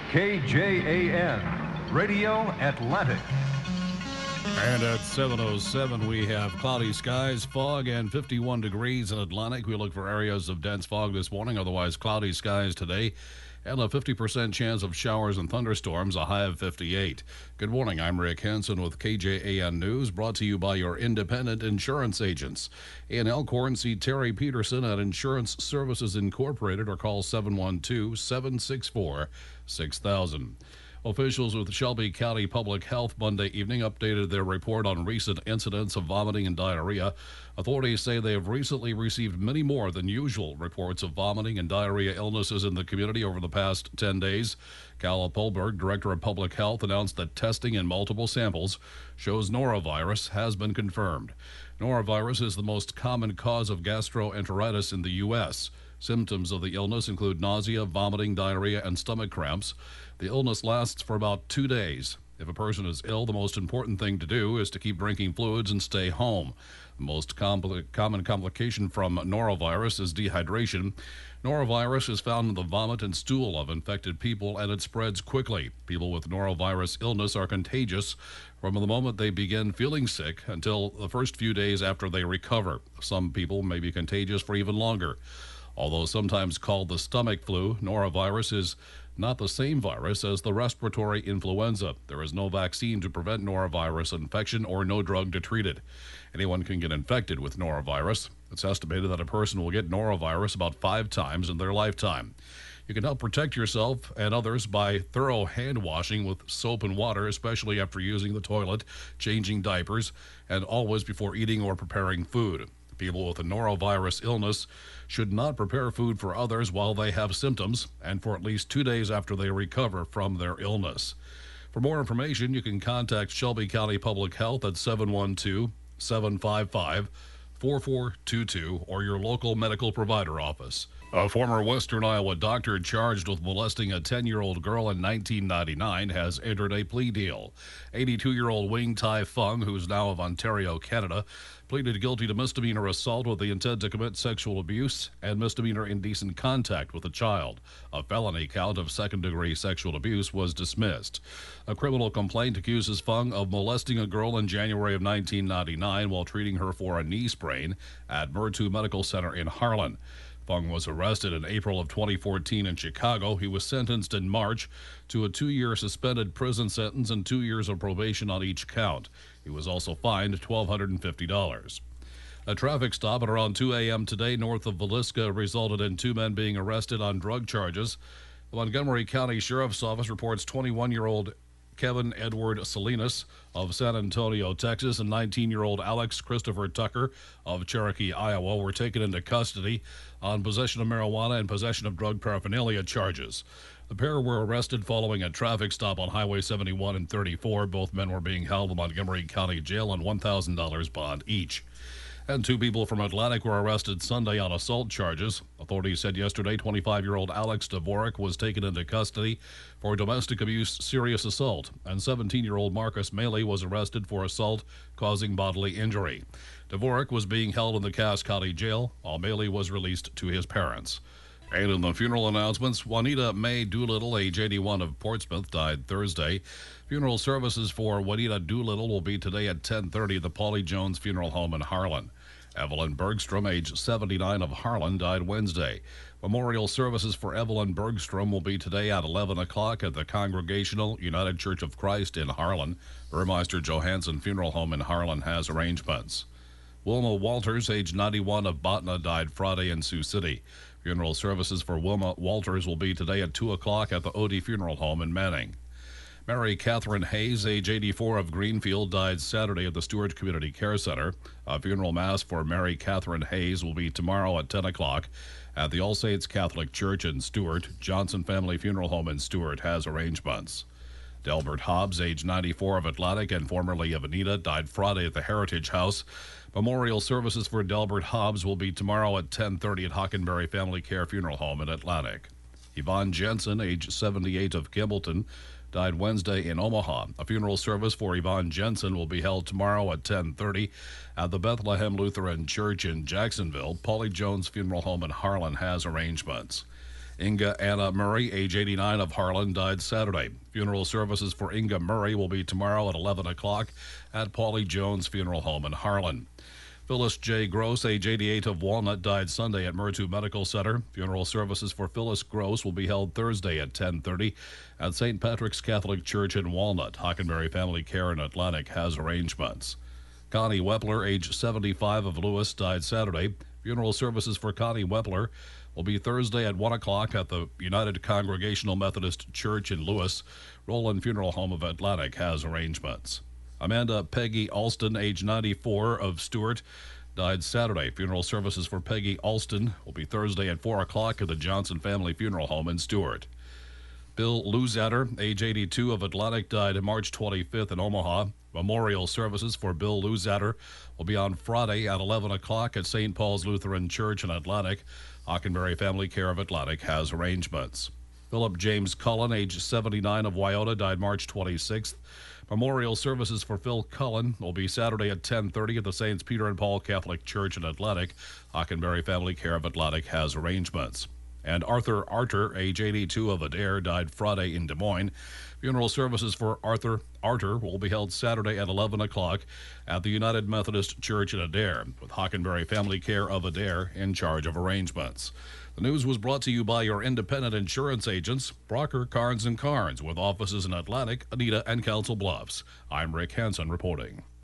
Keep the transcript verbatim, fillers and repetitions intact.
K J A N, Radio Atlantic. And at seven oh seven, we have cloudy skies, fog, and fifty-one degrees in Atlantic. We look for areas of dense fog this morning, otherwise cloudy skies today, and a fifty percent chance of showers and thunderstorms, a high of fifty-eight. Good morning, I'm Rick Hansen with K J A N News, brought to you by your independent insurance agents. In Elkhorn, see Terry Peterson at Insurance Services Incorporated or call seven one two, seven six four, six thousand. Officials with Shelby County Public Health Monday evening updated their report on recent incidents of vomiting and diarrhea. Authorities say they have recently received many more than usual reports of vomiting and diarrhea illnesses in the community over the past ten days. Calla Polberg, Director of Public Health, announced that testing in multiple samples shows norovirus has been confirmed. Norovirus is the most common cause of gastroenteritis in the U S Symptoms of the illness include nausea, vomiting, diarrhea, and stomach cramps. The illness lasts for about two days. If a person is ill, the most important thing to do is to keep drinking fluids and stay home. The most compl- common complication from norovirus is dehydration. Norovirus is found in the vomit and stool of infected people, and it spreads quickly. People with norovirus illness are contagious from the moment they begin feeling sick until the first few days after they recover. Some people may be contagious for even longer. Although sometimes called the stomach flu, norovirus is not the same virus as the respiratory influenza. There is no vaccine to prevent norovirus infection or no drug to treat it. Anyone can get infected with norovirus. It's estimated that a person will get norovirus about five times in their lifetime. You can help protect yourself and others by thorough hand washing with soap and water, especially after using the toilet, changing diapers, and always before eating or preparing food. People with a norovirus illness should not prepare food for others while they have symptoms and for at least two days after they recover from their illness. For more information, you can contact Shelby County Public Health at seven one two, seven five five, four four two two or your local medical provider office. A former Western Iowa doctor charged with molesting a ten-year-old girl in nineteen ninety-nine has entered a plea deal. eighty-two-year-old Wing Tai Fung, who is now of Ontario, Canada, pleaded guilty to misdemeanor assault with the intent to commit sexual abuse and misdemeanor indecent contact with a child. A felony count of second-degree sexual abuse was dismissed. A criminal complaint accuses Fung of molesting a girl in January of nineteen ninety-nine while treating her for a knee sprain at Murtu Medical Center in Harlan. Fung was arrested in April of twenty fourteen in Chicago. He was sentenced in March to a two-year suspended prison sentence and two years of probation on each count. He was also fined one thousand two hundred fifty dollars. A traffic stop at around two a.m. today north of Villisca resulted in two men being arrested on drug charges. The Montgomery County Sheriff's Office reports twenty-one-year-old Kevin Edward Salinas of San Antonio, Texas, and nineteen-year-old Alex Christopher Tucker of Cherokee, Iowa, were taken into custody on possession of marijuana and possession of drug paraphernalia charges. The pair were arrested following a traffic stop on Highway seventy-one and thirty-four. Both men were being held in Montgomery County Jail on one thousand dollars bond each. And two people from Atlantic were arrested Sunday on assault charges. Authorities said yesterday twenty-five-year-old Alex Dvorak was taken into custody for domestic abuse, serious assault, and seventeen-year-old Marcus Maley was arrested for assault causing bodily injury. Dvorak was being held in the Cass County Jail, while Maley was released to his parents. And in the funeral announcements, Juanita Mae Doolittle, age eighty-one, of Portsmouth, died Thursday. Funeral services for Juanita Doolittle will be today at ten thirty at the Paulie Jones Funeral Home in Harlan. Evelyn Bergstrom, age seventy-nine, of Harlan, died Wednesday. Memorial services for Evelyn Bergstrom will be today at eleven o'clock at the Congregational United Church of Christ in Harlan. Burmeister Johansson Funeral Home in Harlan has arrangements. Wilma Walters, age ninety-one, of Botna, died Friday in Sioux City. Funeral services for Wilma Walters will be today at two o'clock at the Odie Funeral Home in Manning. Mary Catherine Hayes, age eighty-four, of Greenfield, died Saturday at the Stewart Community Care Center. A funeral mass for Mary Catherine Hayes will be tomorrow at ten o'clock at the All Saints Catholic Church in Stewart. Johnson Family Funeral Home in Stewart has arrangements. Delbert Hobbs, age ninety-four, of Atlantic and formerly of Anita, died Friday at the Heritage House. Memorial services for Delbert Hobbs will be tomorrow at ten thirty at Hockenberry Family Care Funeral Home in Atlantic. Yvonne Jensen, age seventy-eight, of Kimballton, died Wednesday in Omaha. A funeral service for Yvonne Jensen will be held tomorrow at ten thirty at the Bethlehem Lutheran Church in Jacksonville. Paulie Jones Funeral Home in Harlan has arrangements. Inga Anna Murray, age eighty-nine, of Harlan, died Saturday. Funeral services for Inga Murray will be tomorrow at eleven o'clock at Paulie Jones Funeral Home in Harlan. Phyllis J. Gross, age eighty-eight, of Walnut, died Sunday at Murtu Medical Center. Funeral services for Phyllis Gross will be held Thursday at ten thirty at Saint Patrick's Catholic Church in Walnut. Hockenberry Family Care in Atlantic has arrangements. Connie Wepler, age seventy-five, of Lewis, died Saturday. Funeral services for Connie Wepler will be Thursday at one o'clock at the United Congregational Methodist Church in Lewis. Roland Funeral Home of Atlantic has arrangements. Amanda Peggy Alston, age ninety-four, of Stewart, died Saturday. Funeral services for Peggy Alston will be Thursday at four o'clock at the Johnson Family Funeral Home in Stewart. Bill Luzatter, age eighty-two, of Atlantic, died March twenty-fifth in Omaha. Memorial services for Bill Luzatter will be on Friday at eleven o'clock at Saint Paul's Lutheran Church in Atlantic. Hockenberry Family Care of Atlantic has arrangements. Philip James Cullen, age seventy-nine, of Wyoto, died March twenty-sixth. Memorial services for Phil Cullen will be Saturday at ten thirty at the Saints Peter and Paul Catholic Church in Atlantic. Hockenberry Family Care of Atlantic has arrangements. And Arthur Arter, age eighty-two, of Adair, died Friday in Des Moines. Funeral services for Arthur Arter will be held Saturday at eleven o'clock at the United Methodist Church in Adair, with Hockenberry Family Care of Adair in charge of arrangements. The news was brought to you by your independent insurance agents, Brocker, Carnes and Carnes, with offices in Atlantic, Anita, and Council Bluffs. I'm Rick Hansen reporting.